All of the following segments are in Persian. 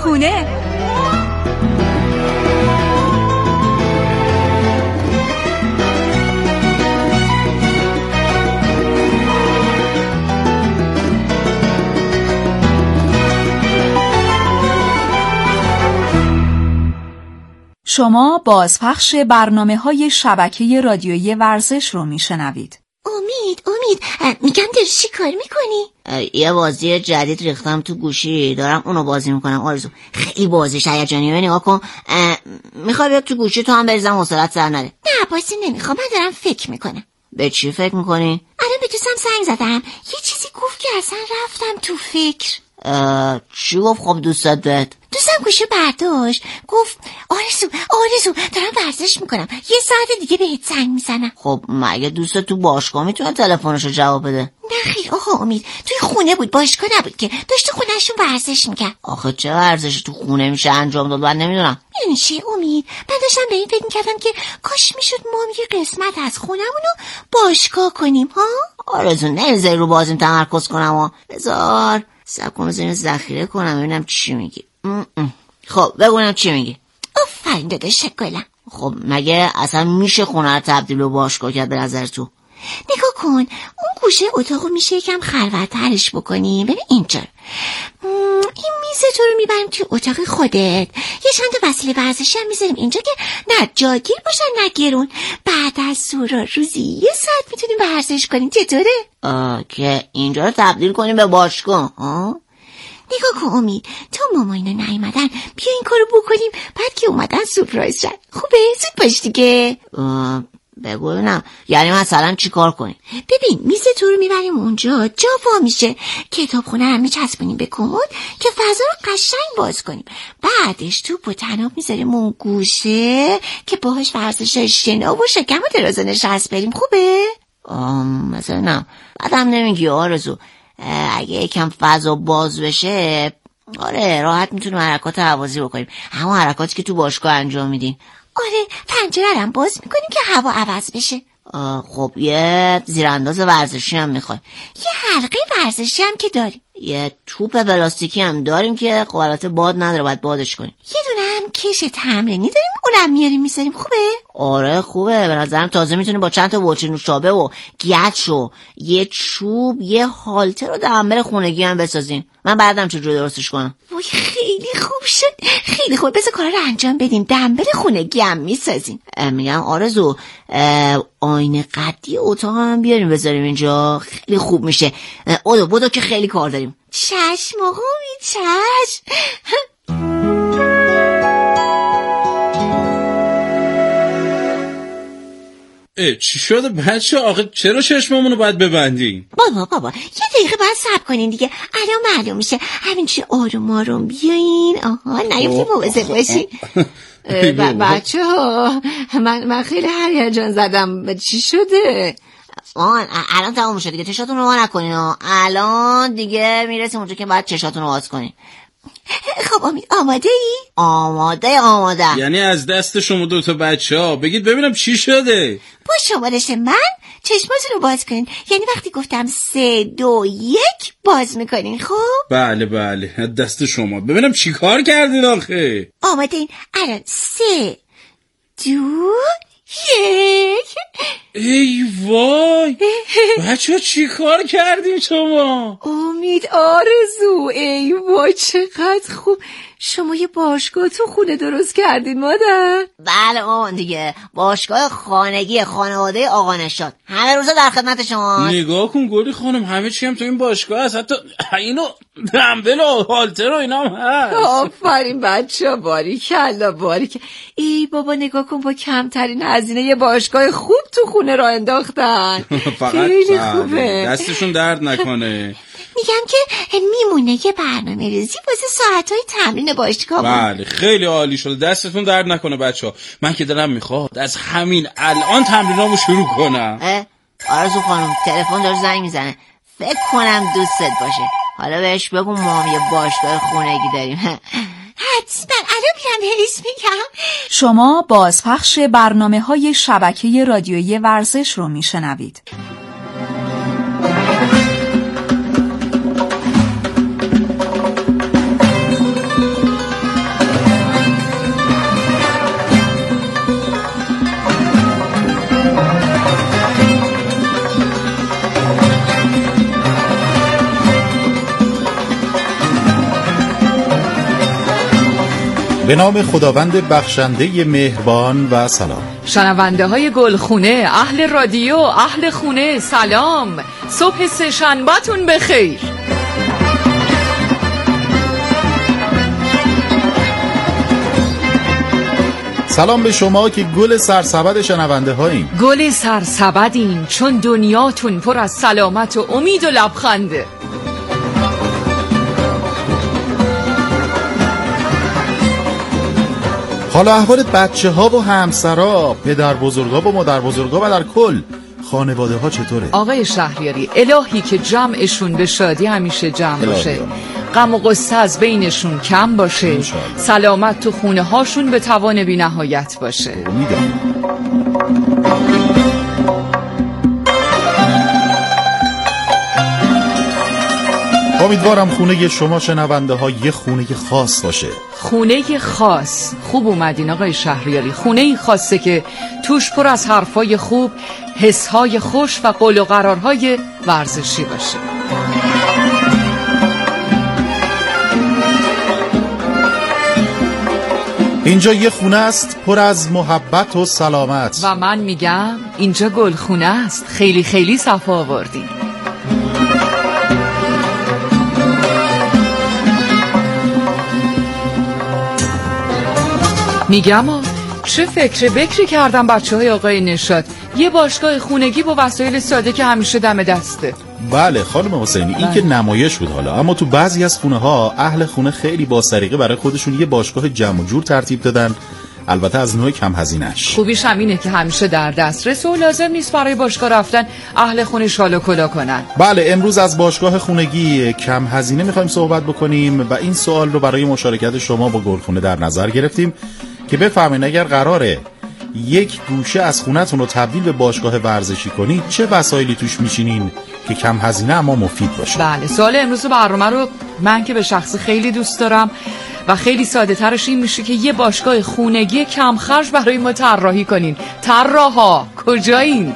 خونه. شما بازپخش برنامه‌های شبکه رادیویی ورزش رو میشنوید. امید میگم داری چی کار میکنی؟ یه بازی جدید ریختم تو گوشی، دارم اونو بازی میکنم. آرزو خیلی بازی هیجانیه، نگاه کن. میخوای بیاد تو گوشی تو هم بریزم حوصله‌ات سر نره؟ نه بازی نمیخوام، من دارم فکر میکنم. به چی فکر میکنی؟ الان به دوستم زنگ زدم، یه چیزی گفت که اصلا رفتم تو فکر. چی گفت؟ خب دوستت بهت؟ دوستم گوشی برداشت گفت آرزو دارم ورزش میکنم، یه ساعت دیگه بهت زنگ میزنم. خب مگه دوستت تو باشگاه میتونه تلفنشو جواب بده؟ نه خیر آقا امید، توی خونه بود، باشگاه نبود که، داشت تو خونهشون ورزش میکرد. آخه چه ورزشی تو خونه میشه انجام داد؟ من نمیدونم. یعنی چی امید؟ من داشتم به این فکر میکردم که کاش میشد ما یه قسمت از خونمونو باشگاه کنیم. ها آرزو نمیذاری رو بازیم تمرکز کنم ها. بذار صبر کن، بذار ذخیره کنم ببینم چی میگی. خب بگونم چی میگی. آفرین داداش گلم. خب مگه اصلا میشه خونه رو تبدیل به باشگاه کرد به نظر تو؟ نگاه کن، اون گوشه اتاقو میشه یکم خلوت‌ترش بکنیم. ببین اینجا این میز تو رو میبریم توی اتاق خودت، یه چند تا وسیله ورزشی هم میذاریم اینجا که نه جاگیر باشن نه گرون. بعد از ظهر روزی یه ساعت میتونیم ورزش کنیم. چطوره؟ که اینجا رو تبدیل کنیم به باشگاه؟ نگاه کن امید، تا ماما اینا نیومدن بیا این کارو بکنیم، بعد که اومدن سورپرایز شد. خوبه؟ زود باش دیگه. بگو ببینم یعنی مثلا چی کار کنیم؟ ببین میز تو رو میبریم اونجا، جا وا میشه، کتابخونه هم میچسبونیم به کمد که فضا رو قشنگ باز کنیم. بعدش توپ و طناب میذاریم اون گوشه که باهاش ورزشای شنا و شکم و دراز نشست بریم. خوبه؟ مثلا نه بعدم نمیگی آرزو، اگه یکم فضا باز بشه آره راحت میتونیم حرکات هوازی بکنیم، همون حرکاتی که تو باشگاه انجام میدیم. آره پنجره رو باز میکنیم که هوا عوض بشه. خب یه زیرانداز ورزشی هم میخوایم. یه حلقه ورزشی هم که داریم. یه توپ پلاستیکی هم داریم که خب البته باد نداره، باید بادش کنیم. یه دونه هم کش تمرینی داریم، اونم میاریم میذاریم. خوبه؟ آره خوبه، به نظرم تازه میتونیم با چند تا بطری نوشابه و گچ و یه چوب یه هالتر و دمبل خونگی هم بسازیم. من بعدم چجوری درستش کنم؟ وای خیلی خوب شد، خیلی خوب. بذار کارا رو انجام بدیم، دمبل خونگی هم میسازیم. میگم آرزو آینه قدی اتاق هم بیاریم بذاریم اینجا، خیلی خوب میشه. بودو که خیلی کار داریم. چشم آقا چشم. چی شده بچه؟ آخه چرا چشممونو باید ببندیم؟ بابا یه دقیقه باید صبر کنین دیگه، الان معلوم میشه. همینجوری آروم آروم بیاین. آها نیفتیم مواظب باشین. بچه ها من خیلی هیجان زدم. چی شده؟ الان تمام شد دیگه، چشاتون رو وا نکنین. الان دیگه میرسیم اونجا که باید چشاتون رو باز کنین. خب امید آماده ای؟ آماده. یعنی از دست شما دوتا بچه ها بگید ببینم چی شده. با شمارش من چشماتون رو باز کنین، یعنی وقتی گفتم 3 2 1 باز میکنین. خب بله دست شما. ببینم چی کار کردین آخه. آماده این؟ الان 3 2 1. ای وای بچه ها چی کار کردین شما؟ امید آرزو ای وای چقدر خوب. شما یه باشگاه تو خونه درست کردین مادر؟ بله مامان دیگه، باشگاه خانگی خانواده آقا نشاد، همه روزا در خدمت شما. نگاه کن گلی خانم، همه چی هم تو این باشگاه هست، حتی اینو دمبل و هالتر و اینا هم هست. آفرین بچه، باریکلا. ای بابا نگاه کن، با کمترین هزینه یه باشگاه خوب تو خونه را انداختن. خیلی خوبه، دستشون درد نکنه. میگم که میمونه یه برنامه ریزی واسه ساعتهای تمرین باشگاه. بله خیلی عالی شده، دستتون درد نکنه بچه‌ها. من که دلم میخواد از همین الان تمرینامو شروع کنم. آرزو خانم تلفن داره زنگ میزنه، فکر کنم دوستت باشه. حالا بهش بگو ما هم یه باشگاه خونگی داریم. حتما الان میرم بهش میگم. شما بازپخش برنامه‌های شبکه رادیویی ورزش رو میشنوید. به نام خداوند بخشنده مهربان و سلام. شنونده های گلخونه، اهل رادیو، اهل خونه، سلام. صبح سه‌شنبه‌تون بخیر. سلام به شما که گل سرسبد شنونده هاییم. گل سرسبدین چون دنیاتون پر از سلامت و امید و لبخنده. حالا احوالت بچه ها و همسرا، پدر بزرگا و مادر بزرگا و در کل خانواده ها چطوره؟ آقای شهریاری، الهی که جمعشون به شادی همیشه جمع باشه، غم و غصه از بینشون کم باشه، سلامت تو خونه هاشون به توان بی نهایت باشه. امیدوارم خونه شما شنونده ها یه خونه خاص باشه. خونه خاص، خوب اومدین آقای شهریاری. خونه خاصه که توش پر از حرفای خوب، حسهای خوش و قول و قرارهای ورزشی باشه. اینجا یه خونه است پر از محبت و سلامت. و من میگم اینجا گلخونه است. خیلی خیلی صفا آوردین. میگم چه فکر بکری کردم بچه های آقای نشاط، یه باشگاه خونگی با وسایل ساده که همیشه دم دسته. بله خانم حسینی، این که نمایش بود حالا، اما تو بعضی از خونه ها اهل خونه خیلی با سریقه برای خودشون یه باشگاه جمع و جور ترتیب دادن، البته از نوع کم هزینه‌اش. خوبیش همینه که همیشه در دسترس و لازم نیست برای باشگاه رفتن اهل خونه شال و کلا کنن. بله، امروز از باشگاه خونگی کم هزینه می‌خوایم صحبت بکنیم و این سوال رو برای مشارکت شما با گلخونه در نظر گرفتیم که بفهمین اگر قراره یک گوشه از خونتون رو تبدیل به باشگاه ورزشی کنید چه وسایلی توش میشینین که کم هزینه اما مفید باشه. بله، سوال امروز برنامه رو من که به شخص خیلی دوست دارم و خیلی ساده ترش این میشه که یه باشگاه خونگی کم خرج برای ما طراحی کنین. طراحا کجایین؟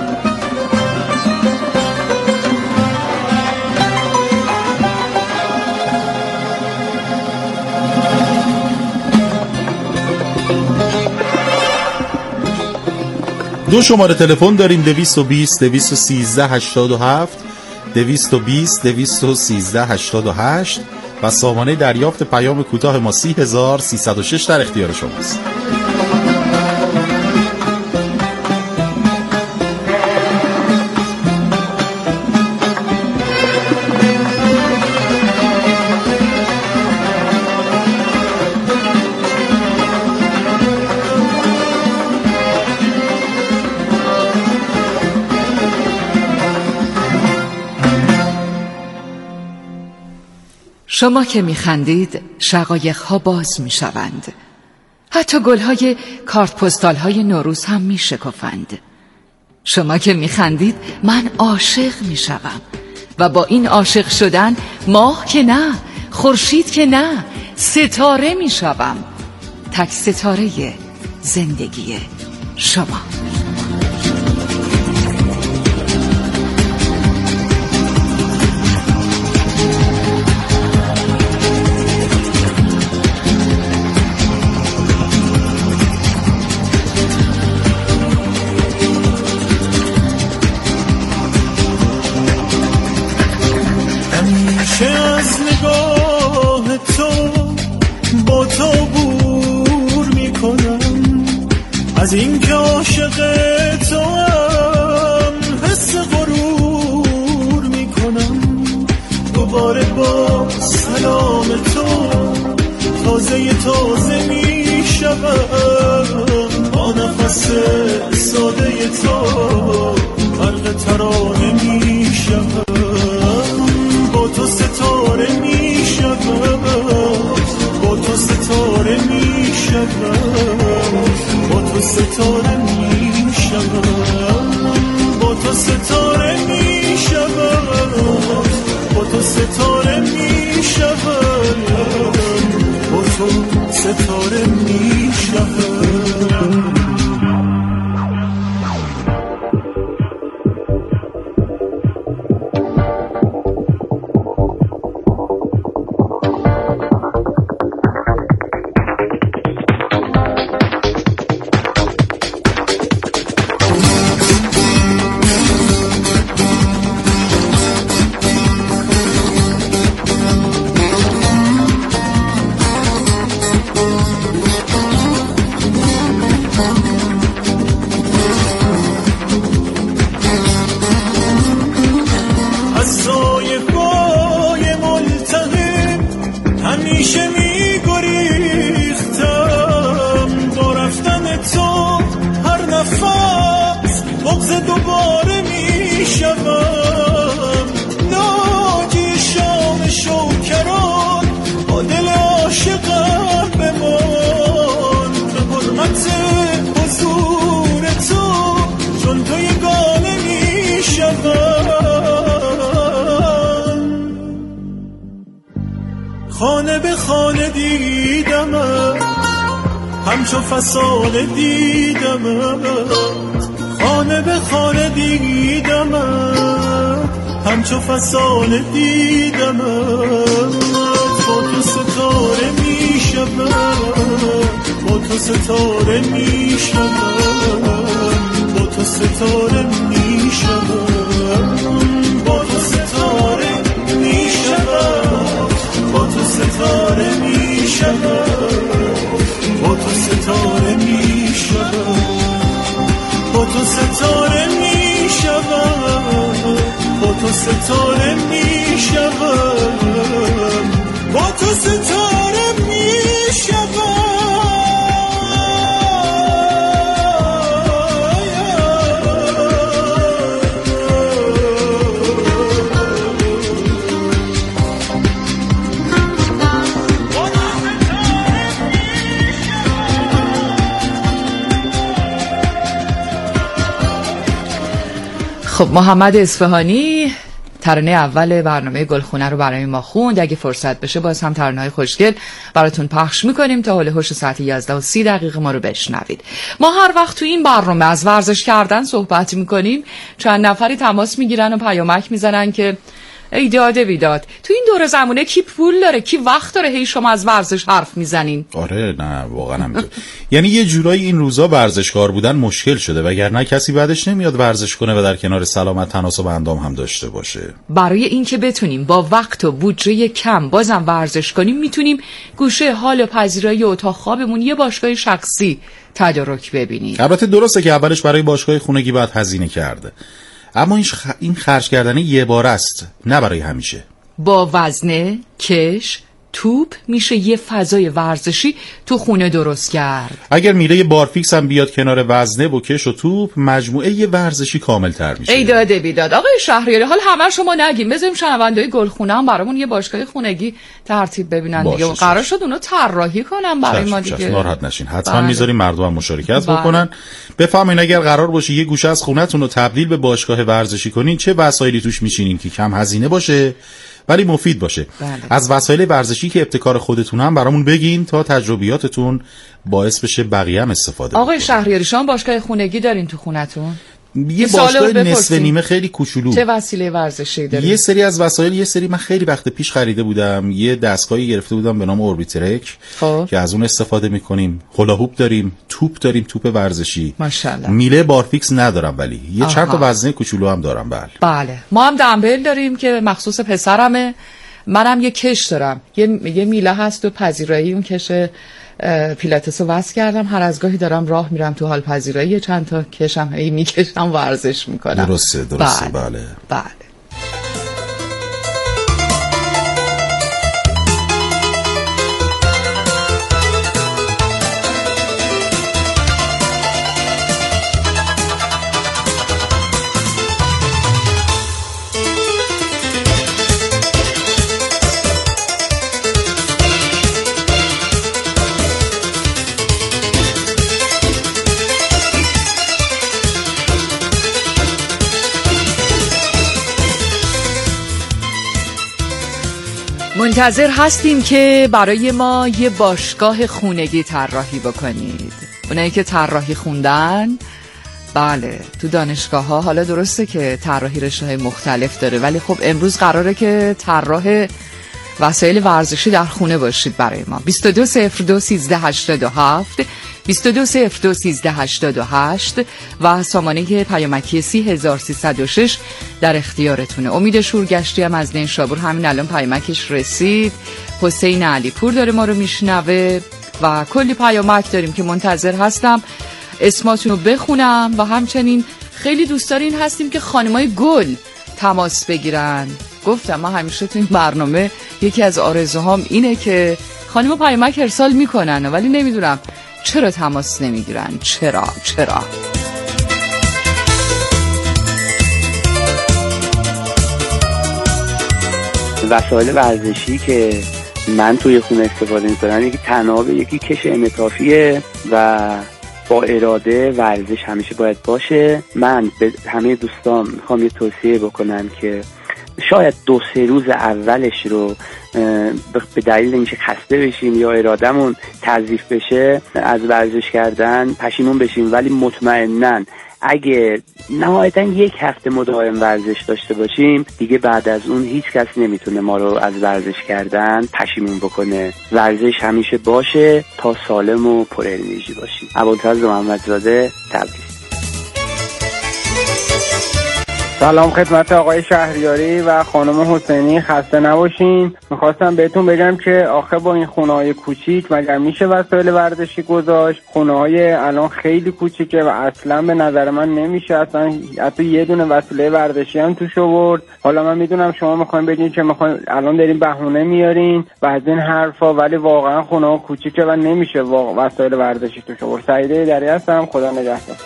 دو شماره تلفن داریم، 220 213 87 220 213 88 و سامانه دریافت پیام کوتاه ما 30306 در اختیار شماست. شما که میخندید شقایق‌ها باز میشوند، حتی گل‌های کارت پستال‌های نوروز هم میشکفند. شما که میخندید من عاشق میشوم و با این عاشق شدن ماه که نه، خورشید که نه، ستاره میشوم، تک ستاره زندگی شما. از نگاه تو با تو بور میکنم، از این که عاشق تو هم حس غرور میکنم. دوباره با سلام تو تازه میشوم، با نفس ساده تو غرق ترانه میشوم. با تو ستاره میشوم، با تو ستاره میشوم، با تو ستاره میشوم، با تو ستاره میشوم، با تو ستاره میشوم، با تو ستاره میشوم. سایه های ملتهب همیشه میگریختم. با رفتن تو هر نفس بغض دوباره میشوم. ناجی شام شوکران با دل عاشقم بمان. به حرمت حضور تو چون تو یگانه میشوم. خانه به خانه دیدمت همچو فسانه دیدمت. خانه به خانه دیدمت همچو فسانه دیدمت. با تو ستاره میشوم، با تو ستاره میشوم، با تو ستاره میشوم، با تو ستاره میشوم، با تو ستاره میشوم، با تو ستاره میشوم، با تو ستاره میشوم، با تو ستاره میشوم، با تو ستاره میشوم. خب محمد اصفهانی ترانه اول برنامه گلخونه رو برای ما خوند. اگه فرصت بشه باز هم ترانه‌های خوشگل براتون پخش میکنیم تا حول هوش ساعت 11:30 ما رو بشنوید. ما هر وقت تو این برنامه از ورزش کردن صحبت میکنیم چند نفری تماس میگیرن و پیامک میزنن که ای داده بیداد تو این دور زمونه کی پول داره کی وقت داره هی شما از ورزش حرف میزنین. آره نه واقعا همینطور. یعنی یه جورایی این روزا ورزشکار بودن مشکل شده وگرنه کسی بعدش نمیاد ورزش کنه و در کنار سلامت تناسب اندام هم داشته باشه. برای اینکه بتونیم با وقت و بودجه کم بازم ورزش کنیم میتونیم گوشه حال و پذیرایی اتاق خوابمون یه باشگاه شخصی تدارک ببینیم. البته درسته که اولش برای باشگاه خونگی باید هزینه کرده، اما این خرج کردن یه بار است نه برای همیشه. با وزنه، کش، توپ میشه یه فضای ورزشی تو خونه درست کرد. اگر میله بارفیکس هم بیاد کنار وزنه و کش و توپ مجموعه یه ورزشی کامل تر میشه. ای داده بیداد آقای شهریاری، حال همه شما نگیم، بذاریم شنونده‌های گلخونه هم برامون یه باشگاه خونگی ترتیب ببینن دیگه. قرار شد اونو طراحی کنن برای ما دیگه. ناراحت نشین، حتما میذاریم مردم مشارکت بکنن. بفهمین اگر قرار باشه یه گوشه از خونه‌تون رو تبدیل به باشگاه ورزشی کنین چه وسایلی توش میچینین که کم هزینه باشه ولی مفید باشه. از وسایل ورزشی که ابتکار خودتون هم برامون بگین تا تجربیاتتون باعث بشه بقیه هم استفاده آقای شهریاری شما باشگاه خونگی دارین تو خونتون؟ یه باشگاه نصف نیمه خیلی کوچولو. چه وسیله ورزشی دارین؟ یه سری از وسایل، یه سری من خیلی وقت پیش خریده بودم، یه دستگاهی گرفته بودم به نام اوربیترک که از اون استفاده میکنیم. هولا هوپ داریم، توپ داریم، توپ ورزشی. ماشاءالله. میله بارفیکس ندارم ولی یه چند تا وزنه کوچولو هم دارم. بله ما هم دمبل داریم که مخصوص پسرمه. منم یه کش دارم، یه میله هست و پذیرایی اون کش پیلاتسو وصل کردم. هر از گاهی دارم راه میرم تو حال پذیرایی چند تا کشم هی میکشم ورزش میکنم. درسته بله. منتظر هستیم که برای ما یه باشگاه خونگی طراحی بکنید. اونایی که طراحی خوندن، بله تو دانشگاه ها، حالا درسته که طراحی رشته‌های مختلف داره ولی خب امروز قراره که طراح وسایل ورزشی در خونه باشید برای ما. 22021387 22021388 و سامانه پیامکی 30306 در اختیارتونه. امید شورگشتی هم از نیشابور همین الان پیامکش رسید. حسین علی پور داره ما رو میشنوه و کلی پیامک داریم که منتظر هستم اسماتون رو بخونم و همچنین خیلی دوست دارین هستیم که خانمای گل تماس بگیرن گفتم من همیشه تو این برنامه یکی از آرزوهام اینه که خانم پیامک ارسال میکنن ولی نمیدونم چرا تماس نمیگیرن. چرا؟ وسایل ورزشی که من توی خونه استفاده میکنم یکی طناب، یکی کش انعطافیه و با اراده ورزش همیشه باید باشه. من به همه دوستان میخوام یه توصیه بکنم که شاید 2-3 روز اولش رو به دلیل اینکه خسته بشیم یا ارادمون تضعیف بشه از ورزش کردن پشیمون بشیم، ولی مطمئناً اگه نهایتاً 1 هفته مداوم ورزش داشته باشیم دیگه بعد از اون هیچ کس نمیتونه ما رو از ورزش کردن پشیمون بکنه. ورزش همیشه باشه تا سالم و پر انرژی باشیم. ابوالفضل محمدزاده، تبریز. سلام خدمت آقای شهریاری و خانم حسینی، خسته نباشین. میخواستم بهتون بگم که آخه با این خونه‌های کوچیک مگر میشه وسایل ورزشی گذاشت؟ خونه‌های الان خیلی کوچیکه و اصلا به نظر من نمیشه اصلا حتی یه دونه وسیله ورزشی هم توش آورد. حالا من میدونم شما میخواین بگین که میخواین الان دارین بهونه میارین و از این حرفا، ولی واقعا خونه‌ها کوچیکه و نمیشه وسایل ورزشی توش آورد. سعیده دری هستم، خدا نگهدار.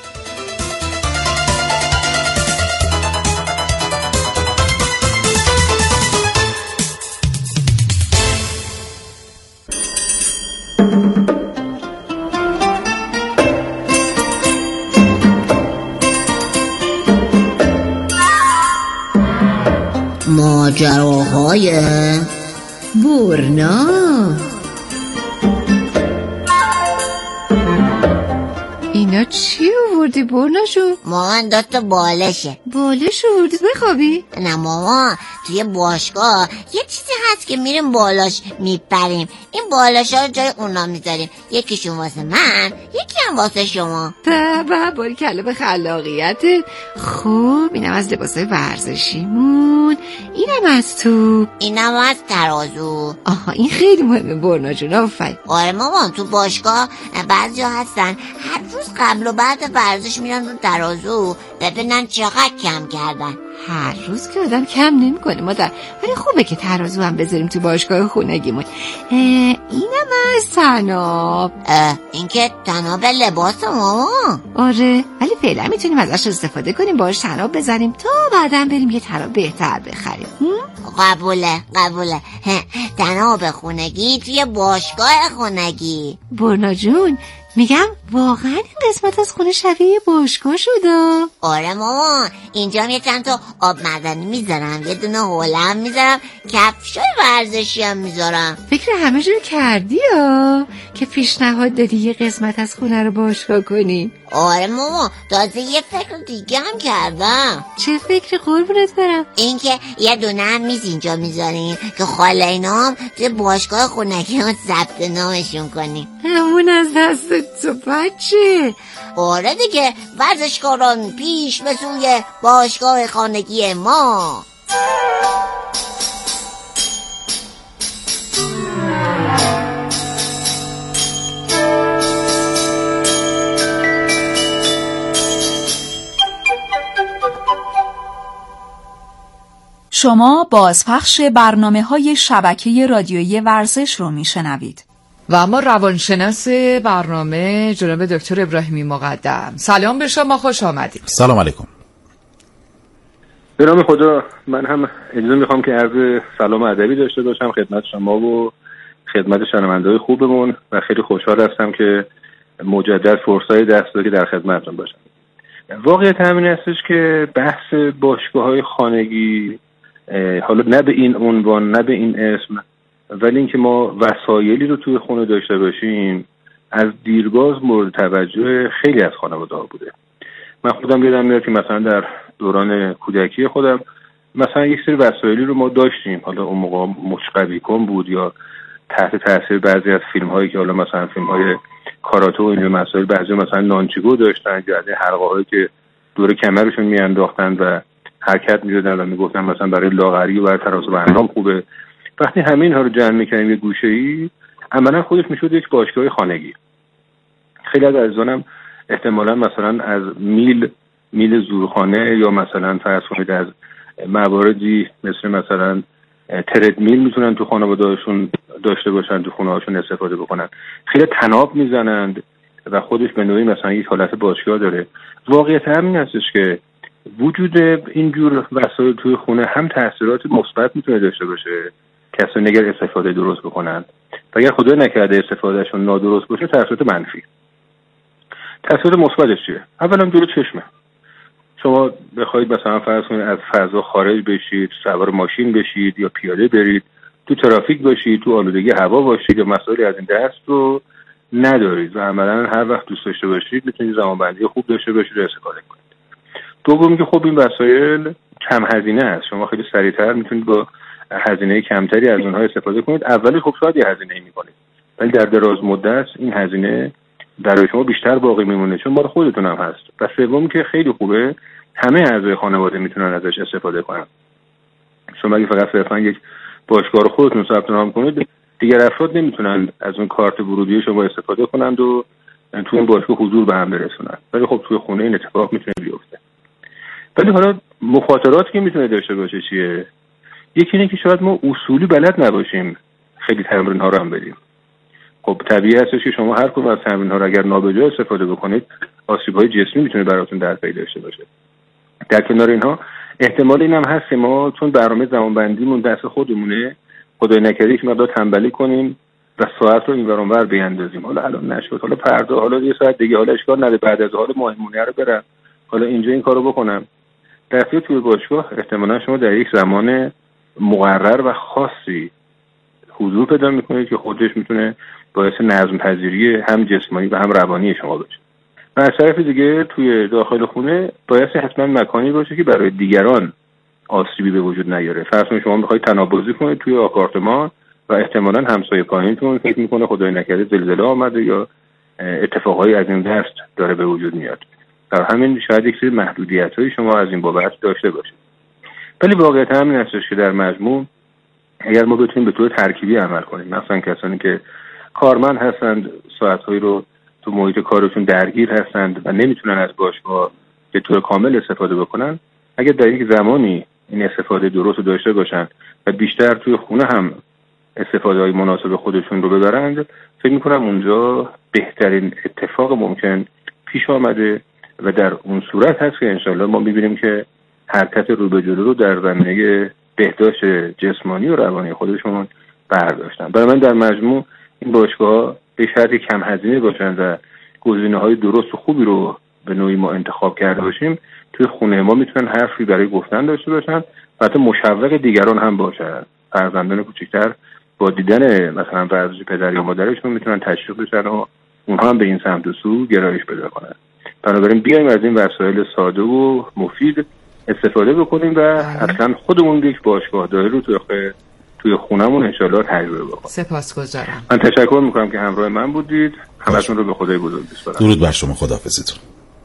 ماجراهای برنا. اینا چی آوردی برنا جون؟ مامان 2 تا بالشه. بالش آوردی بخوابی؟ نه مامان، توی باشگاه یه چیزی هست که میریم بالاش میپریم. این بالاش ها رو جای اونا میذاریم، یکیشون واسه من، یکی هم واسه شما. به باریکلا به خلاقیتت. خوب اینم از لباسای ورزشیمون، اینم از تو، اینم از ترازو. آها این خیلی مهمه برنا جون، آفرین. آره مامان، تو باشگاه بعضیا هستن هر روز قبل و بعد ورزش میرن رو ترازو ببینن چقدر کم کردن. هر روز که آدم کم نمیکنه مادر، ولی خوبه که ترازو هم بذاریم تو باشگاه خونگیمون. اینم از طناب. این که طناب لباس مامان. آره ولی فعلا میتونیم ازش استفاده کنیم، باهاش طناب بزنیم تا بعداً بریم یه طناب بهتر بخریم. قبوله. طناب خونگی توی باشگاه خونگی. برنا جون میگم واقعا این قسمت از خونه شبیه باشگاه شده. آره مامان، اینجا هم یه چند تا آب معدنی میذارم، یه دونه حوله هم میذارم، کفشای ورزشی هم میذارم. فکر همه جور کردی که پیشنهاد دادی یه قسمت از خونه رو باشگاه کنی. آره مامان، تازه یه فکر دیگه هم کردم. چه فکری قربونت برم؟ این که یه دونه هم میز اینجا میذاریم که خاله اینا هم توی باشگاه خونگی هم ثبت نامشون کنیم. همون از دست تو بچه. آره دیگه، ورزشکاران پیش به سوی باشگاه خانگی ما. شما بازپخش برنامه‌های شبکه رادیویی ورزش رو میشنوید. و اما روانشناس برنامه جناب دکتر ابراهیمی مقدم، سلام به شما، خوش آمدید. سلام علیکم. به نام خدا، من هم اجازه میخوام که عرض سلام ادبی داشته باشم خدمت شما و خدمت شنونده‌های خوبمون و خیلی خوشحال هستم که مجدد فرصتی دست داده که در خدمتتون باشم. واقعیت همین هستش که بحث باشگاه‌های خانگی، حالا نه به این عنوان نه به این اسم، ولی اینکه ما وسایلی رو توی خونه داشته باشیم از دیرباز مورد توجه خیلی از خانواده‌ها بوده. من خودم یادم میاد که مثلا در دوران کودکی خودم مثلا یک سری وسایلی رو ما داشتیم، حالا اون موقع مشقوی کن بود یا تحت تاثیر بعضی از فیلم‌هایی که حالا مثلا فیلم‌های کاراته و این مسائل، بعضی مثلا نانچیگو داشتن یا حلقه‌هایی که دور کمرشون میانداختن و حرکت می‌دادن و میگفتن مثلا برای لاغری و برای تناسب اندام خوبه. وقتی همه اینها رو جمع می‌کنیم یه گوشه‌ای، عملاً خودش میشد یک باشگاه خانگی. خیلی از عزیزانم احتمالاً مثلا از میل زورخانه یا مثلا فرض کنید از مواردی مثلا تردمیل میتونن تو خانواده‌هاشون داشته باشن، تو خونه‌هاشون استفاده بکنن. خیلی طناب میزنند و خودش به نوعی مثلا یک حالت باشگاه داره. واقعیت همین هستش که وجود اینجور وسایل توی خونه هم تاثیرات مثبت میتونه داشته باشه کسایی اگر استفاده درست بکنن، و اگر خدای نکرده استفادهشون نادرست باشه تاثیرات منفی. تاثیرات مثبتش چیه؟ اولا جلو چشمه. شما بخواید مثلا فرض کنید از فضا خارج بشید، سوار ماشین بشید یا پیاده برید، تو ترافیک باشید، تو آلودگی هوا باشید یا مسائلی از این دست رو ندارید و عملا هر وقت دوست داشته باشید میتونید زمانبندی خوب داشته باشید و استفاده کنید. دوم که خب این وسایل کم هزینه است، شما خیلی سریعتر میتونید با هزینه کمتری از اونها استفاده کنید. اولش خب شاید یه هزینه میکنید ولی در دراز مدت این هزینه برای شما بیشتر باقی میمونه چون مال خودتون هم هست. و سوم که خیلی خوبه، همه اعضای خانواده میتونن ازش استفاده کنن. شما اگه فقط صرفا یک باشگاه رو خودتون ثبت نام کنید، دیگر افراد نمیتونن از اون کارت ورودی شما استفاده کنند و تو این باشگاه حضور به هم برسونن. ولی خب توی خونه این اتفاق میتونه بیفته. ولی حالا مخاطراتی که میتونه داشته باشه چیه؟ یکی اینه که شاید ما اصولی بلد نباشیم خیلی تمرین ها رو هم بدیم. خب طبیعی هستش که شما هر کدوم از تمرین ها رو اگر نابجا استفاده بکنید آسیب های جسمی میتونه براتون در پی داشته باشه. در کنار اینها احتمال اینم هست که ما چون برنامه زمانبندیمون دست خودمونه، خدای نکرده یک مقدار تنبلی کنیم و ساعت رو اینور اونور بیاندازیم. حالا الان نشد، حالا فردا، حالا یه ساعت دیگه، حالا اشکال نداره بعد از حال مهمونی رو برم، حالا اینجا این کارو بکنم. در واقع توی باشگاه احتمالاً شما در یک زمان مقرر و خاصی حضور پیدا میکنید که خودش میتونه باعث نظم پذیری هم جسمانی و هم روانی شما بشه. و از طرف دیگه توی داخل خونه باید حتما مکانی باشه که برای دیگران آسیبی به وجود نیاره. فرض کنید شما میخواید تنابزی کنید توی آپارتمان و احتمالاً همسایه پایینتون فکر میکنه خدای نکرده زلزله آمده یا اتفاقایی از این دست داره به وجود میاد. در همین شاید یک سری محدودیت‌های شما از این بابت داشته باشید. ولی واقعیت همین هستش که در مجموع اگر ما بتونیم به طور ترکیبی عمل کنیم، مثلا کسانی که کارمند هستند ساعت‌هایی رو تو محیط کارشون درگیر هستند و نمیتونن از باشگاه به طور کامل استفاده بکنن، اگر در یک زمانی این استفاده درست رو داشته باشن و بیشتر توی خونه هم استفاده‌های مناسب خودشون رو ببرند، فکر می‌کنم اونجا بهترین اتفاق ممکن پیش آمده و در اون صورت هست که انشالله ما می‌بینیم که حرکت رو به جلو رو در زمینه بهداشت جسمانی و روانی خودشون برداشتن. برای من در مجموع این باشگاه به شرطی کم هزینه باشن و گزینه‌های درست و خوبی رو به نوعی ما انتخاب کرده باشیم، توی خونه ما میتونن حرفی برای گفتن داشته باشن و حتی مشوق دیگران هم باشن. فرزندان کوچکتر با دیدن مثلا ورزش پدر یا مادرشون میتونن تشویق بشن و اونها هم به این سمت و سو گرایش پیدا کنن. بنابراین بیایم از این وسایل ساده و مفید استفاده بکنیم و اصلا خودمون یک باشگاه داره رو توی خونمون انشالله تجربه بکنیم. سپاسگزارم. من تشکر میکنم که همراه من بودید. همتون رو به خدای بزرگ میسپارم. درود بر شما. خداحافظیتون.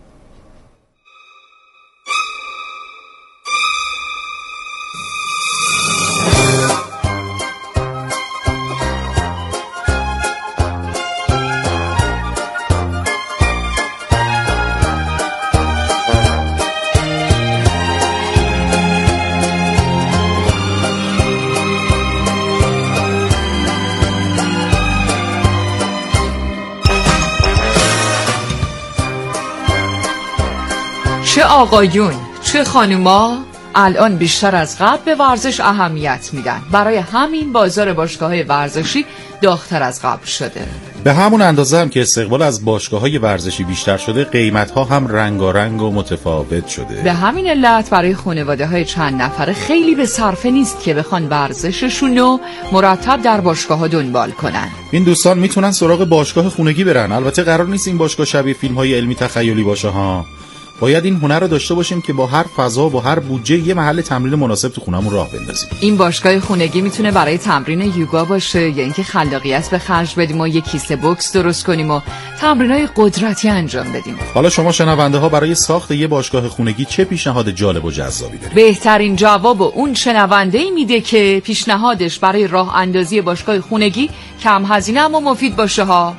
چه آقایون چه خانوما الان بیشتر از قبل به ورزش اهمیت میدن. برای همین بازار باشگاه‌های ورزشی داغ‌تر از قبل شده. به همون اندازه هم که استقبال از باشگاه‌های ورزشی بیشتر شده، قیمت‌ها هم رنگارنگ و متفاوت شده. به همین علت برای خانواده‌های چند نفره خیلی به صرفه نیست که بخوان ورزششون رو مرتب در باشگاه‌ها دنبال کنن. این دوستان میتونن سراغ باشگاه خونگی برن. البته قرار نیست این باشگاه شبیه فیلم‌های علمی تخیلی باشه ها. باید این هنر رو داشته باشیم که با هر فضا و هر بودجه یه محل تمرین مناسب تو خونمون راه بندازیم. این باشگاه خونگی میتونه برای تمرین یوگا باشه یا اینکه خلاقیت به خرج بدیم و یه کیسه بوکس درست کنیم و تمرینای قدرتی انجام بدیم. حالا شما شنونده ها برای ساخت یه باشگاه خونگی چه پیشنهاد جالب و جذابی دارید؟ بهترین جواب اون شنونده‌ای میده که پیشنهادش برای راه اندازی باشگاه خونگی کم هزینه اما مفید باشه ها.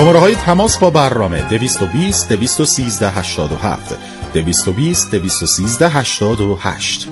شماره‌های تماس با برنامه 220 213 87 220 213 88.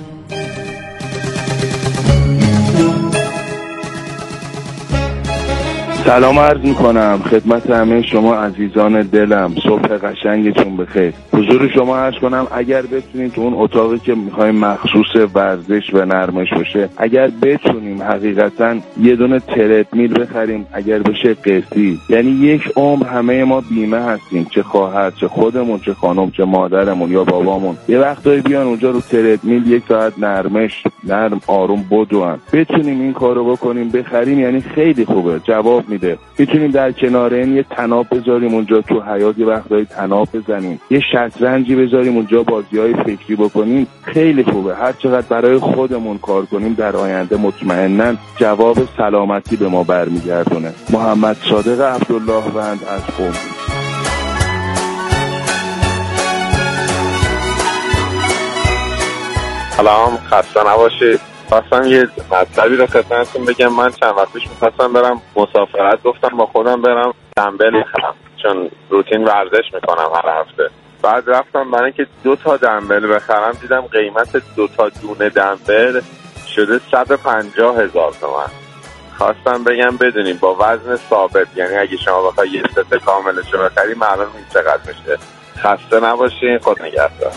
سلام عرض میکنم خدمت همه شما عزیزان دلم. صبح قشنگتون بخیر. حضور شما عرض کنم اگر بتونید تو اون اتاقی که میخوایم مخصوص ورزش و نرمش باشه، اگر بتونیم حقیقتا یه دونه تردمیل بخریم، اگر بشه قسطی، یعنی یک عمر همه ما بیمه هستیم، چه خواهر چه خودمون چه خانم چه مادرمون یا بابامون، یه وقتایی بیان اونجا رو تردمیل یک ساعت نرمش نرم آروم بدوان. بتونیم این کارو بکنیم بخریم، یعنی خیلی خوبه، جواب میده. میتونیم در کنار این یه طناب بذاریم اونجا تو حیاط، یه وقتایی طناب بزنیم، یه شطرنجی بذاریم اونجا، بازی‌های فکری بکنیم، خیلی خوبه. هر چقدر برای خودمون کار کنیم در آینده مطمئناً جواب سلامتی به ما برمیگردونه. محمد صادق عبدالله بند از قم. سلام، خسته نباشید. خواستم یه مطلبی رو خدمتتون بگم. من چند وقت پیش می‌خواستم برم مسافرت، گفتم با خودم برم دمبل بخرم چون روتین ورزش میکنم هر هفته. بعد رفتم برای اینکه 2 تا دمبل بخرم، دیدم قیمت 2 تا دونه دمبل شده 150,000 تومان. خواستم بگم بدونیم با وزن ثابت، یعنی اگه شما بخوای یه ست کاملش رو بخری معلوم نیست چقدر میشه. خسته نباشین، خود نگهدار.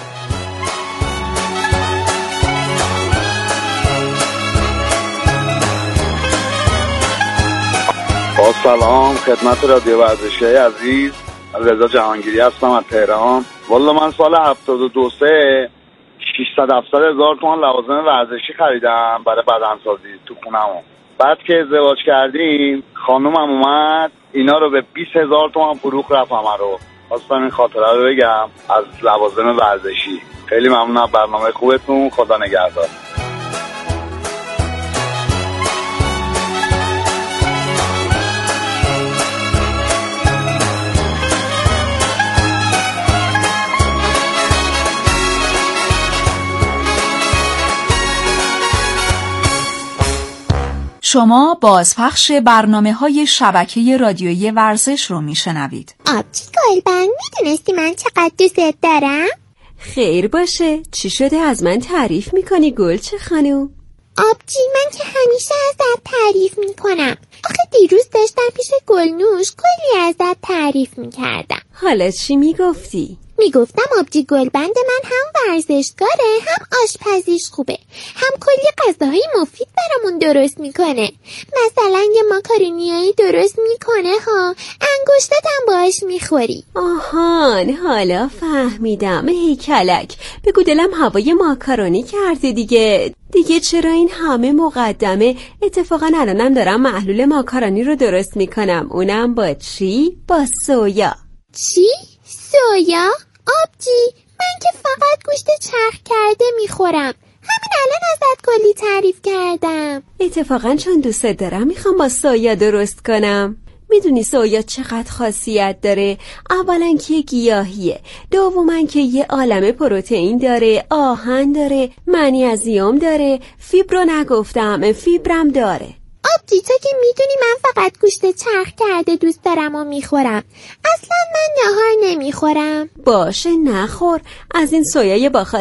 با سلام خدمت رادیو ورزشی عزیز، رضا جهانگیری هستم از تهران. والا من سال 72 600-700,000 تومان لوازم ورزشی خریدم برای بدنسازی تو خونمون. بعد که ازدواج کردیم خانومم اومد اینا رو به 20,000 تومان فروخت رفت همه رو. خواستم این خاطره رو بگم از لوازم ورزشی. خیلی ممنونم برنامه خوبتون، خدا نگهدار. شما بازپخش برنامه‌های شبکه رادیویی ورزش رو میشنوید. آبجی گلبن، میدونستی من چقدر دوست دارم؟ خیر باشه، چی شده از من تعریف میکنی گلچه خانم؟ آبجی من که همیشه ازت تعریف میکنم. آخه دیروز داشتم پیش گلنوش کلی ازت تعریف میکردم. حالا چی میگفتی؟ میگفتم آبجی گلبند من هم ورزشکاره هم آشپزیش خوبه، هم کلی غذاهای مفید برامون درست میکنه. مثلا یه ماکارونیایی درست میکنه ها، انگشتت هم باهاش میخوری. آهان، حالا فهمیدم. هی کلک، بگو دلم هوای ماکارونی کرده دیگه چرا این همه مقدمه؟ اتفاقا الانم دارم محلول ماکارونی رو درست میکنم، اونم با چی؟ با سویا. چی؟ سویا؟ آبجی من که فقط گوشت چرخ کرده میخورم، همین الان ازت کلی تعریف کردم. اتفاقا چون دوست دارم میخوام با سویا درست کنم. میدونی سویا چقدر خاصیت داره؟ اولا که گیاهیه، دوما که یه عالمه پروتئین داره، آهن داره، منیزیم داره، فیبر رو نگفتم، فیبرم داره. آبجی تو که میدونی من فقط گوشت چرخ کرده دوست دارم و میخورم، اصلا من نهار نمیخورم. باشه نخور، از این سویای با